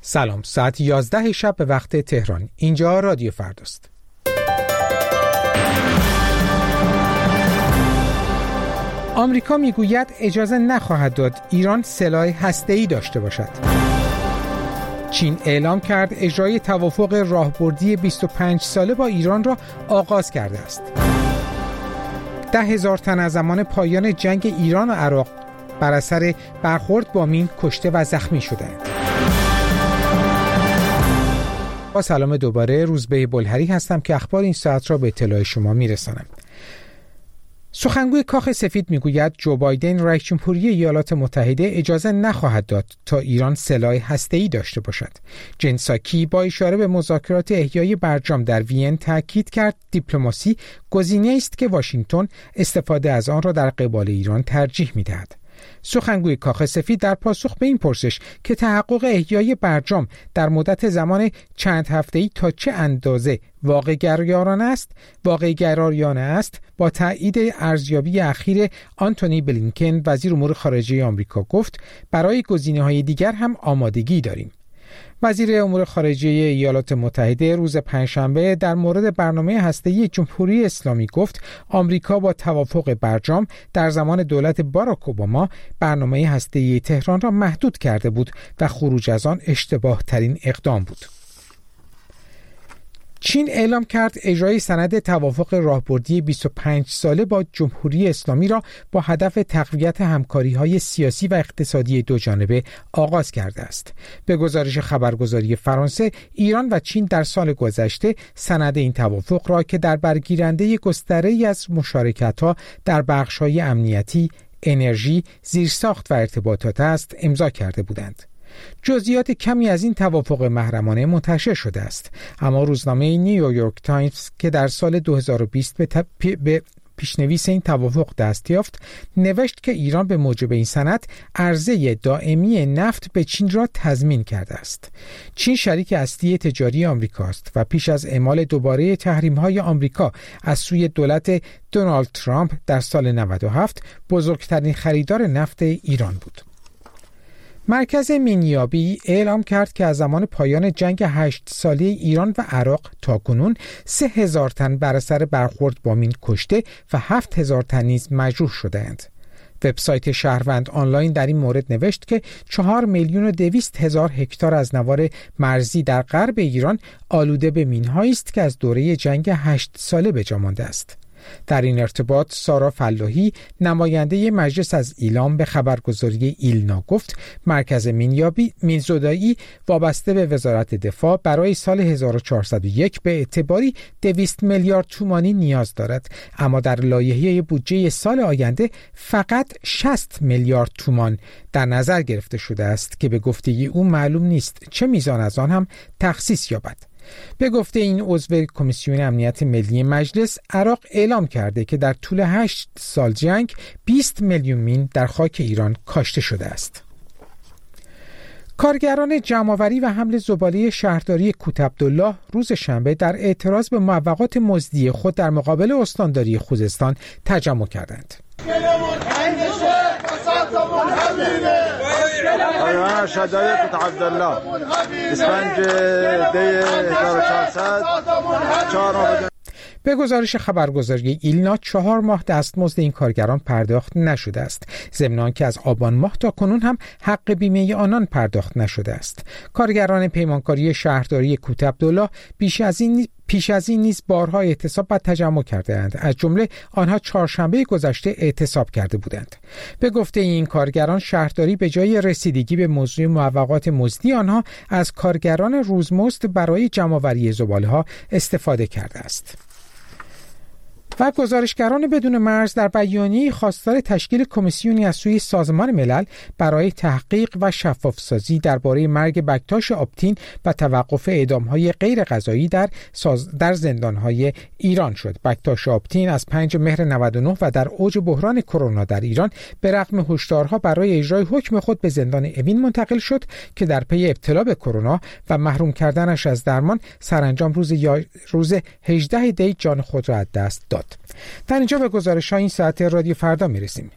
سلام، ساعت 11 شب به وقت تهران. اینجا رادیو فرداست. آمریکا میگوید اجازه نخواهد داد ایران سلاح هسته‌ای داشته باشد. چین اعلام کرد اجرای توافق راهبردی 25 ساله با ایران را آغاز کرده است. 10,000 تن از زمان پایان جنگ ایران و عراق بر اثر برخورد با مین کشته و زخمی شدند. با سلام دوباره، روزبه بلهری هستم که اخبار این ساعت را به اطلاع شما میرسانم. سخنگوی کاخ سفید میگوید جو بایدن رئیس جمهوری ایالات متحده اجازه نخواهد داد تا ایران سلاح هسته‌ای داشته باشد. جن ساکی با اشاره به مذاکرات احیای برجام در وین تاکید کرد دیپلماسی گزینه‌ای است که واشنگتن استفاده از آن را در قبال ایران ترجیح می‌دهد. سخنگوی کاخ سفید در پاسخ به این پرسش که تحقق احیای برجام در مدت زمان چند هفته‌ای تا چه اندازه واقع گرایانه است با تایید ارزیابی اخیر آنتونی بلینکن وزیر امور خارجه آمریکا گفت برای گزینه‌های دیگر هم آمادگی داریم. وزیر امور خارجه ایالات متحده روز پنجشنبه در مورد برنامه هسته‌ای جمهوری اسلامی گفت آمریکا با توافق برجام در زمان دولت باراک اوباما برنامه هسته‌ای تهران را محدود کرده بود و خروج از آن اشتباه ترین اقدام بود. چین اعلام کرد اجرای سند توافق راهبردی 25 ساله با جمهوری اسلامی را با هدف تقویت همکاری‌های سیاسی و اقتصادی دوجانبه آغاز کرده است. به گزارش خبرگزاری فرانسه، ایران و چین در سال گذشته سند این توافق را که در برگیرنده گستره‌ای از مشارکت‌ها در بخش‌های امنیتی، انرژی، زیرساخت و ارتباطات است، امضا کرده بودند. جزئیات کمی از این توافق محرمانه منتشر شده است، اما روزنامه نیویورک تایمز که در سال 2020 به پیشنویس این توافق دست یافت نوشت که ایران به موجب این سند عرضه دائمی نفت به چین را تضمین کرده است. چین شریک اصلی تجاری آمریکاست و پیش از اعمال دوباره تحریم‌های آمریکا از سوی دولت دونالد ترامپ در سال 97 بزرگترین خریدار نفت ایران بود. مرکز مینیابی اعلام کرد که از زمان پایان جنگ 8 ساله ایران و عراق تاکنون 3,000 تن بر اثر برخورد با مین کشته و 7,000 تن نیز مجروح شده‌اند. وبسایت شهروند آنلاین در این مورد نوشت که 4,200,000 هکتار از نوار مرزی در غرب ایران آلوده به مین‌هایی است که از دوره جنگ 8 ساله به جا مانده است. در این ارتباط سارا فلاحی نماینده مجلس از ایلام به خبرگزاری ایلنا گفت مرکز مینزدایی وابسته به وزارت دفاع برای سال 1401 به اعتباری 200 میلیارد تومانی نیاز دارد، اما در لایحه بودجه سال آینده فقط 60 میلیارد تومان در نظر گرفته شده است که به گفته او معلوم نیست چه میزان از آن هم تخصیص یابد. به گفته این عضو کمیسیون امنیت ملی مجلس، عراق اعلام کرده که در طول 8 سال جنگ 20 میلیون مین در خاک ایران کاشته شده است. کارگران جمع‌آوری و حمل زباله شهرداری کوتعبدالله روز شنبه در اعتراض به موقعات مزدی خود در مقابل استانداری خوزستان تجمع کردند. أنا شهداء عبدالله اسفنج دی 1400 به گزارش خبرگزاری ایلنا 4 ماه دستمزد این کارگران پرداخت نشده است، ضمن آنکه از آبان ماه تا کنون هم حق بیمه آنان پرداخت نشده است. کارگران پیمانکاری شهرداری کوتعبدالله پیش از این نیز بارها اعتصاب و تجمع کرده‌اند. از جمله آنها چهارشنبه گذشته اعتصاب کرده بودند. به گفته این کارگران، شهرداری به جای رسیدگی به موضوع موقعات مزدی آنها از کارگران روزمزد برای جمع‌آوری زباله‌ها استفاده کرده است. و گزارشگران بدون مرز در بیانیه‌ای خواستار تشکیل کمیسیونی از سوی سازمان ملل برای تحقیق و شفاف‌سازی درباره مرگ بکتاش آپتین و توقف اعدام‌های غیر قضایی در زندان‌های ایران شد. بکتاش آپتین از 5 مهر 99 و در اوج بحران کرونا در ایران به رغم هشدارها برای اجرای حکم خود به زندان اوین منتقل شد که در پی ابتلا به کرونا و محروم کردنش از درمان سرانجام روز 18 دی جان خود را از دست داد. در اینجا به گزارش‌های این ساعت رادیو فردا می‌رسیم.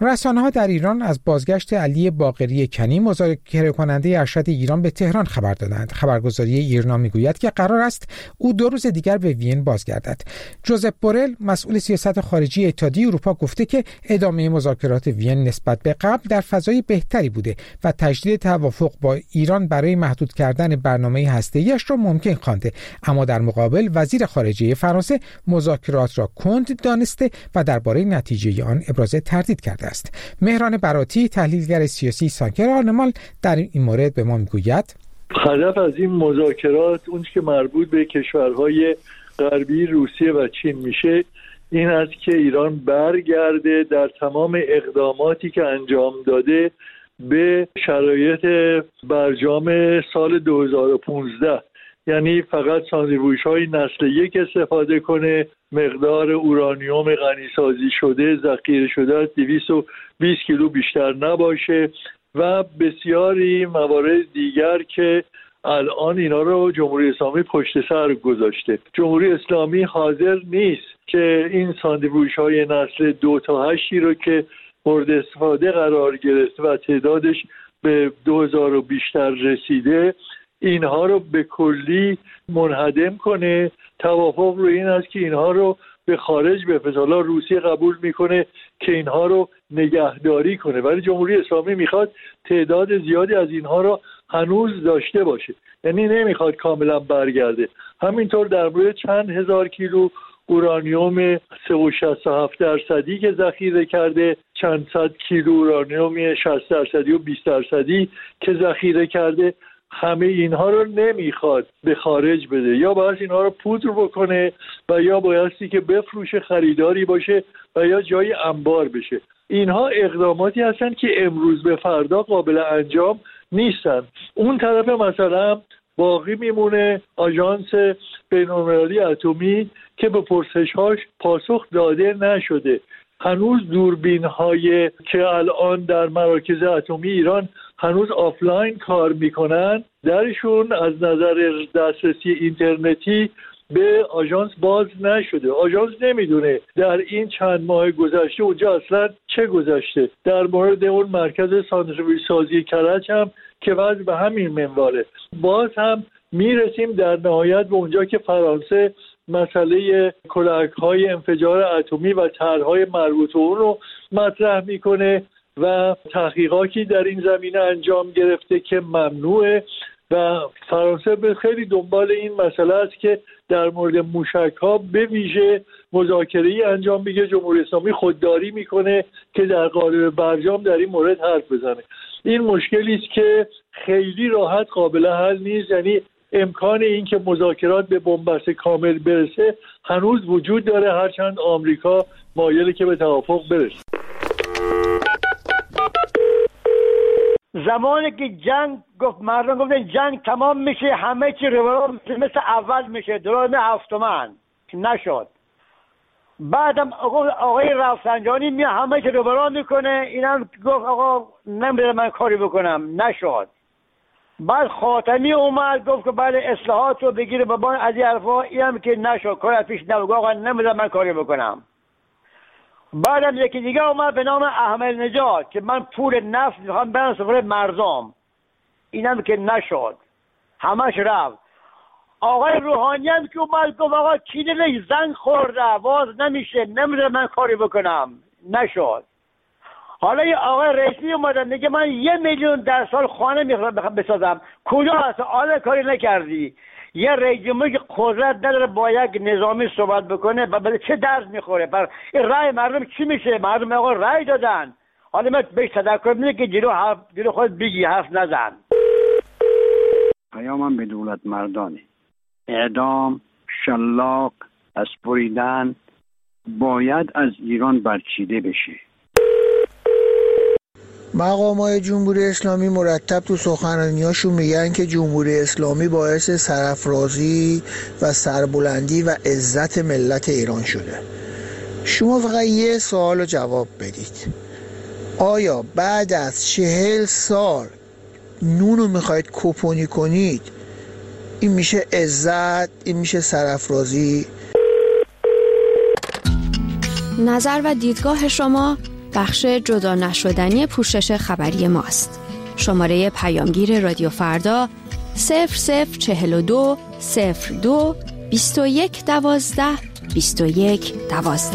رسانه‌ها در ایران از بازگشت علی باقری کنی، مذاکره کننده ارشد ایران به تهران خبر دادند. خبرگزاری ایرنا میگوید که قرار است او 2 روز دیگر به وین بازگردد. جوزپ بورل، مسئول سیاست خارجی اتحادیه اروپا، گفته که ادامه مذاکرات وین نسبت به قبل در فضای بهتری بوده و تجدید توافق با ایران برای محدود کردن برنامه هسته‌ایش را ممکن خوانده، اما در مقابل وزیر خارجه فرانسه مذاکرات را کند دانسته و درباره نتیجه آن ابراز تردید کرده است. مهران براتی، تحلیلگر سیاسی سانکر آنمال، در این مورد به ما میگوید هدف از این مذاکرات اون که مربوط به کشورهای غربی روسیه و چین میشه این است که ایران برگرده در تمام اقداماتی که انجام داده به شرایط برجام سال 2015، یعنی فقط ساندویچ‌های نسل 1 استفاده کنه، مقدار اورانیوم غنیسازی شده ذخیره شده از 220 کیلو بیشتر نباشه و بسیاری موارد دیگر که الان اینا رو جمهوری اسلامی پشت سر گذاشته. جمهوری اسلامی حاضر نیست که این ساندویچ‌های نسل 2 تا 8 رو که مورد استفاده قرار گرفته و تعدادش به 2000 و بیشتر رسیده اینها رو به کلی منهدم کنه. توافق رو این است که اینها رو به خارج بفرسته. حالا روسیه قبول میکنه که اینها رو نگهداری کنه، ولی جمهوری اسلامی میخواد تعداد زیادی از اینها رو هنوز داشته باشه، یعنی نمیخواد کاملا برگرده. همینطور در مورد چند هزار کیلو اورانیوم 3.67% که ذخیره کرده، چند صد کیلو اورانیوم 60% و 20% که ذخیره کرده، همه اینها رو نمیخواد به خارج بده، یا باید اینها رو پودر بکنه و یا بایستی که بفروشه، خریداری باشه و یا جای انبار بشه. اینها اقداماتی هستن که امروز به فردا قابل انجام نیستن. اون طرف مثلا باقی میمونه آژانس بین‌المللی اتمی که به پرسش‌هاش پاسخ داده نشده. هنوز دوربین‌های که الان در مراکز اتمی ایران هنوز آفلاین کار میکنن، درشون از نظر دسترسی اینترنتی به آژانس باز نشده. آژانس نمیدونه در این چند ماه گذشته اونجا اصلا چه گذشته. در مورد اون مرکز ساندویچ سازی کرج هم که وضع به همین منواله. باز هم میرسیم در نهایت به اونجا که فرانسه مسئله کلاهک‌های انفجار اتمی و طرح‌های مربوط به اون رو مطرح میکنه و تحقیقاتی در این زمینه انجام گرفته که ممنوعه و فرانسه به خیلی دنبال این مسئله است که در مورد موشک‌ها به ویژه مذاکره‌ای انجام بگیره. جمهوری اسلامی خودداری میکنه که در قالب برجام در این مورد حرف بزنه. این مشکلی است که خیلی راحت قابل حل نیست، یعنی امکان این که مذاکرات به بنبست کامل برسه هنوز وجود داره، هرچند آمریکا مایله که به توافق برسه. زمانی که جنگ گفت مردم گفتن جنگ تمام میشه، همه چی روبرو مثل اول میشه، دوران هفتمن نشد. بعدم آقای رفسنجانی می همه چی روبرو میکنه، اینم گفت آقا نمیره من کاری بکنم، نشد. بعد خاتمی اومد گفت که بعد اصلاحات رو بگیره بابا از این حرفا، اینم که نشد، کار پیش نبود، آقا نمیره من کاری بکنم. بعدم یکی دیگه اومد به نام احمد نژاد که من پول نفت میخوام برم سفره مردم، اینم که نشد، همش رفت. آقای روحانی هم که اومد گفت آقا کینه زنگ خورده باز نمیشه، نمیره من کاری بکنم، نشد. حالا یه آقای رئیسی اومدن میگه من 1 میلیون در سال خانه میخوام بسازم، کجا هست؟ حالا کاری نکردی. یه رئیس جمهوری که قدرت نداره با یک نظامی صحبت بکنه و به چه درد میخوره؟ پر این رأی مردم چی میشه؟ مردم آقا رأی دادن، حالا من بهش تذکر میده که جلو خود بگی، حرف نزن. پیامم به دولت مردانه، اعدام، شلاق، اسپریدن باید از ایران برچیده بشه. مقامات جمهوری اسلامی مرتب تو سخنرانیاشون میگن که جمهوری اسلامی باعث سرافرازی و سربلندی و عزت ملت ایران شده. شما فقط یه سوال جواب بدید، آیا بعد از 40 سال نونو میخواید کپونی کنید؟ این میشه عزت؟ این میشه سرافرازی؟ نظر و دیدگاه شما بخش جدا نشدنی پوشش خبری ماست. شماره پیامگیر رادیو فردا 0042 02 21 12 21 12.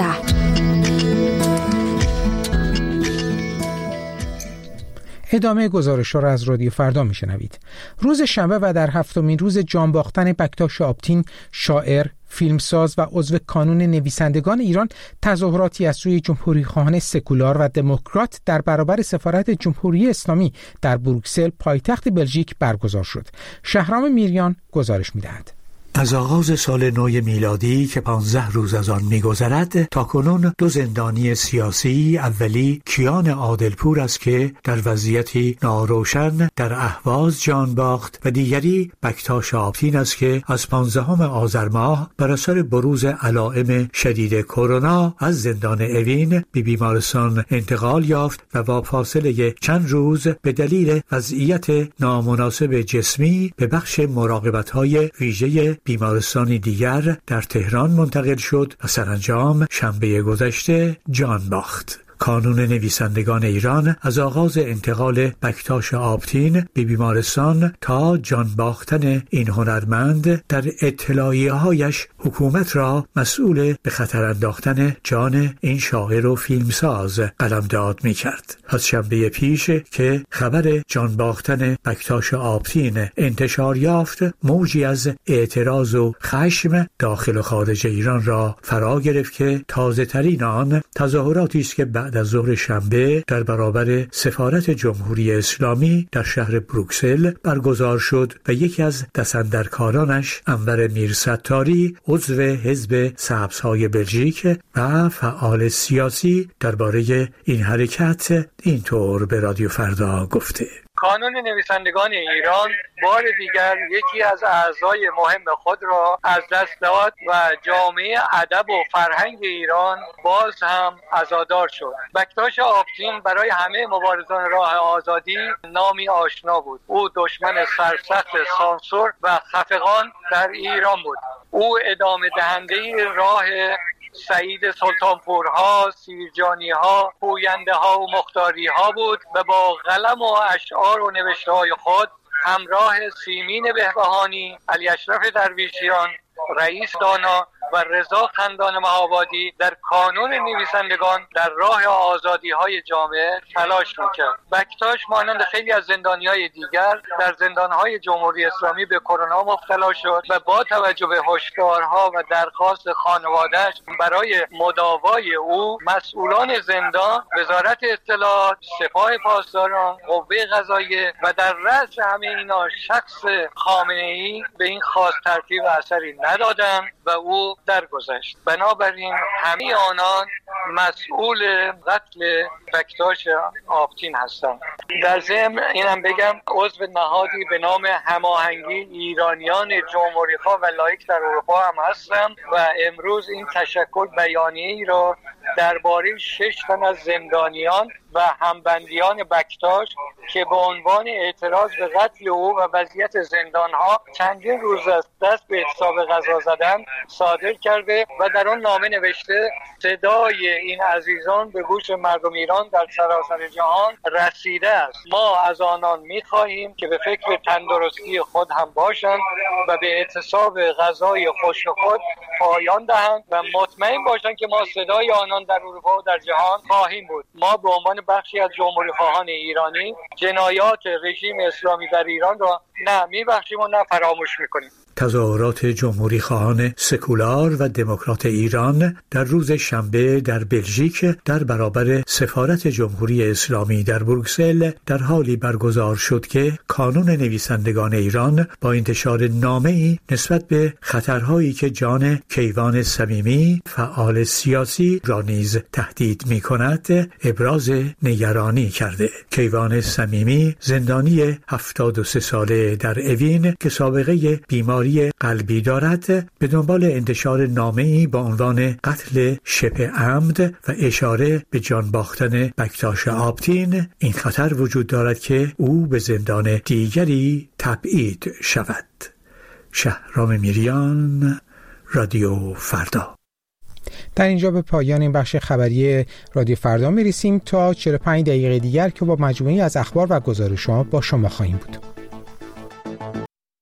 ادامه گزارش را از رادیو فردا میشنوید. روز شنبه و در هفتمین روز جانباختن بکتاش آبتین، شاعر، فیلمساز و عضو کانون نویسندگان ایران، تظاهراتی از سوی جمهوری‌خواهان سکولار و دموکرات در برابر سفارت جمهوری اسلامی در بروکسل پایتخت بلژیک برگزار شد. شهرام میریان گزارش می‌دهد. از آغاز سال نو میلادی که 15 روز از آن می‌گذرد تا کنون 2 زندانی سیاسی، اولی کیان عادلپور است که در وضعیتی ناروشن در اهواز جان باخت و دیگری بکتاش آبتین است که از 15 آذر ماه بر اثر بروز علائم شدید کرونا از زندان اوین به بیمارستان انتقال یافت و با فاصله چند روز به دلیل وضعیت نامناسب جسمی به بخش مراقبت‌های ویژه بیمارستانی دیگر در تهران منتقل شد و سرانجام شنبه گذشته جان باخت. کانون نویسندگان ایران از آغاز انتقال بکتاش آبتین به بیمارستان تا جان باختن این هنرمند در اطلاعیه‌هایش حکومت را مسئول به خطر انداختن جان این شاعر و فیلمساز قلمداد می‌کرد. از شنبه پیش که خبر جان باختن بکتاش آبتین انتشار یافت، موجی از اعتراض و خشم داخل و خارج ایران را فرا گرفت که تازه‌ترین آن تظاهراتی است که بعد از ظهر شنبه در برابر سفارت جمهوری اسلامی در شهر بروکسل برگزار شد و یکی از دستاندرکارانش انور میرستاری، عضو حزب سبزهای بلژیک و فعال سیاسی، درباره این حرکت اینطور به رادیو فردا گفته: کانون نویسندگان ایران بار دیگر یکی از اعضای مهم خود را از دست داد و جامعه ادب و فرهنگ ایران باز هم عزادار شد. بکتاش آبتین برای همه مبارزان راه آزادی نامی آشنا بود. او دشمن سرسخت سانسور و خفقان در ایران بود. او ادامه دهنده راه سعید سلطانپورها، سیرجانیها، پوینده‌ها و مختاریها بود و با قلم و اشعار و نوشته‌های خود همراه سیمین بهبهانی، علی اشرف درویشیان، رئیس دانا و رضا خندان مهابادی در کانون نویسندگان در راه آزادی‌های جامعه تلاش می‌کرد. بکتاش مانند خیلی از زندانی‌های دیگر در زندان‌های جمهوری اسلامی به کرونا مبتلا شد و با توجه به هشدارها و درخواست خانواده‌اش برای مداوای او، مسئولان زندان، وزارت اطلاعات، سپاه پاسداران، قوه قضاییه و در رأس همه اینا شخص خامنه‌ای به این خواست ترتیب اثری ندادند و او درگذشت. بنابراین همه آنان مسئول قتل بکتاش آبتین هستند. در ضمن اینم بگم عضو نهادی به نام هماهنگی ایرانیان جمهوری‌خواه و لایک در اروپا هم هستم و امروز این تشکل بیانیه‌ای را درباره 6 تن از زندانیان و همبندیان بکتاش که به عنوان اعتراض به قتل او و وضعیت زندانها چندین روز است دست به اعتصاب غذا زدن صادر کرده و در آن نامه نوشته: صدای این عزیزان به گوش مردم ایران در سراسر جهان رسیده است. ما از آنان می‌خواهیم که به فکر تندرستی خود هم باشند و به اعتصاب غذای خشک خود پایان دهند و مطمئن باشند که ما صدای آنان در اروپا و در جهان خواهیم بود. ما به عنوان بخشی از جمهوری خواهان ایرانی جنایات رژیم اسلامی در ایران را نه میبخشیم و نه فراموش میکنیم. تظاهرات جمهوری خواهان سکولار و دموکرات ایران در روز شنبه در بلژیک در برابر سفارت جمهوری اسلامی در بروکسل در حالی برگزار شد که کانون نویسندگان ایران با انتشار نامه‌ای نسبت به خطرهایی که جان کیوان صمیمی، فعال سیاسی را نیز تهدید می‌کند، ابراز نگرانی کرده. کیوان صمیمی زندانی 73 ساله در اوین که سابقه بیماری قلبی دارد به دنبال انتشار نامه‌ای با عنوان قتل شبه عمد و اشاره به جان باختن بکتاش آبتین این خطر وجود دارد که او به زندان دیگری تبعید شود. شهرام میریان، رادیو فردا. در اینجا به پایان این بخش خبری رادیو فردا میرسیم تا 45 دقیقه دیگر که با مجموعه‌ای از اخبار و گزارش‌ها با شما خواهیم بود.